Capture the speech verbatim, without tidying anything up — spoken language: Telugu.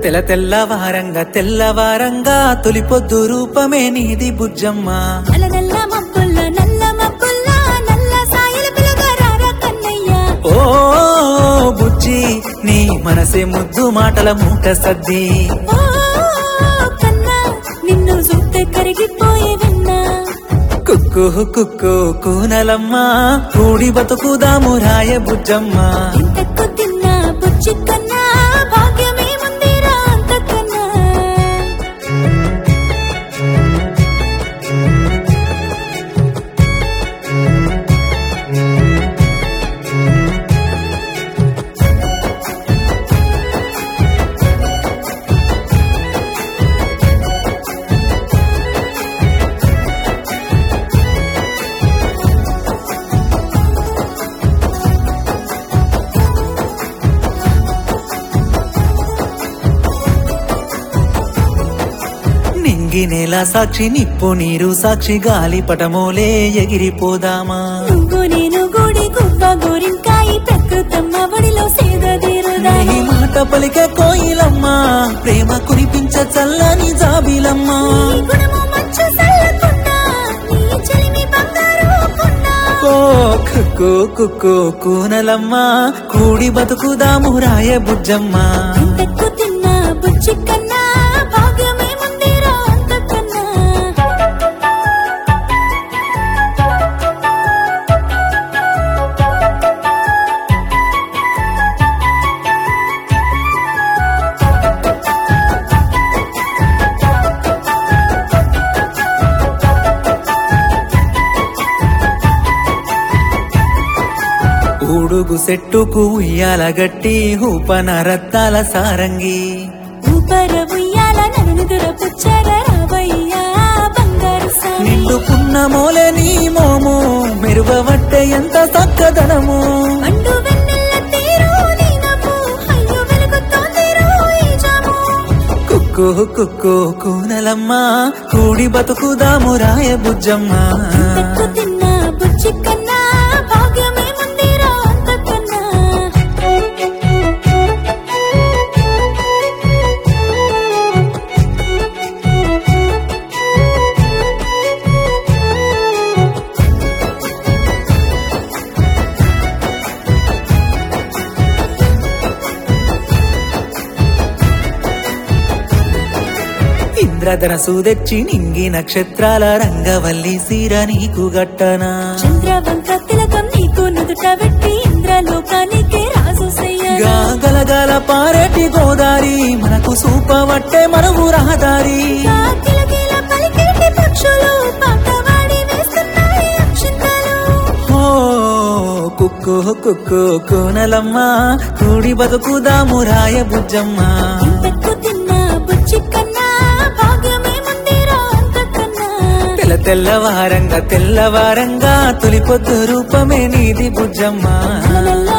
తెల్ల తెల్లవారంగా తెల్లవారంగా తొలిపొద్దు రూపమే నీది బుజ్జమ్మ. నల్ల నల్ల మబ్బుల్ల నల్ల మబ్బుల్ల నల్ల సాయల పిలుగరారా కన్నయ్య. ఓ బుజ్జి నీ మనసే ముద్దు మాటల మూట సద్ది. ఓ కన్నా నిన్ను చూస్తే కరిగిపోయే విన్నా. కుక్కు కుక్కు కూనలమ్మ కూడి బతుకుదాము రాయ బుజ్జమ్మ. ఇంతకు తిన్నా బుజ్జి కన్నా భాగ్యమే ముందిరా అంతకన్నా. నింగి నేల సాక్షి నిప్పు నీరు సాక్షి గాలి పటమోలే ఎగిరిపోదామా. నువ్వు నేను గూడి గువ్వ గోరింకాయి ప్రకృతమ్మ ఒడిలో సేదదీరుదా. నీ మాట పలికే కోయిలమ్మ ప్రేమ కురిపించ చల్లని జాబిలమ్మ. నీ గుణము మంచు చల్లకుండా నీ చెలిమి బంగారు కొండ. ఓ కుక్కు కుక్కు కూనలమ్మ కూడి బతుకుదాము రాయ బుజ్జమ్మ. ఇంతకు తిన్నా బుజ్జి కన్నా భాగ్యమే ముందిరా అంతకన్నా. ఊడుగు సెట్టుకు ఉయ్యాల గట్టి ఊపన రత్తాల సారంగి. ఊపర ఉయ్యాల నలుగుర పుచ్చర రావయ్యా బంగారు సామి. నిండు పున్నమోలే నీ మోము మెరుగవట్టే ఎంత చక్కదనము. అండు వెన్నెల తీరు నీ నవ్వు అయ్యో వెలుగుతోందిరో ఈ జాము. కుక్కు కుక్కు కూనలమ్మ కూడి బతుకుదాము రాయ బుజ్జమ్మ. ఇంతకు తిన్నా బుజ్జి కన్నా భాగ్యమే ముందిరా అంతకన్నా. ఇంద్రధనసు తెచ్చి నింగి నక్షత్రాల రంగవల్లి సీర నీకు గట్టనా. చంద్రవంక తిలకం నీకు నుదుట పెట్టి ఇంద్రలోకానికే రాజు సయ్యగా. గలగల పారేటి గోదారి మనకు సూపవట్టే మరుగు రహదారి. కిలకిల పలికేటి పక్షులు పాటవాడి వేస్తున్నాయి అక్షింతలు. ఓ కుక్కు కుక్కు కూనలమ్మ కూడి బతుకుదాము రాయ బుజ్జమ్మ. ఇంతకు తిన్నా బుజ్జి కన్నా భాగ్యమే ముందిరా అంతకన్నా. తెల్ల తెల్లవారంగా తెల్లవారంగా తొలిపొద్దు రూపమే నీది బుజ్జమ్మ. నల్ల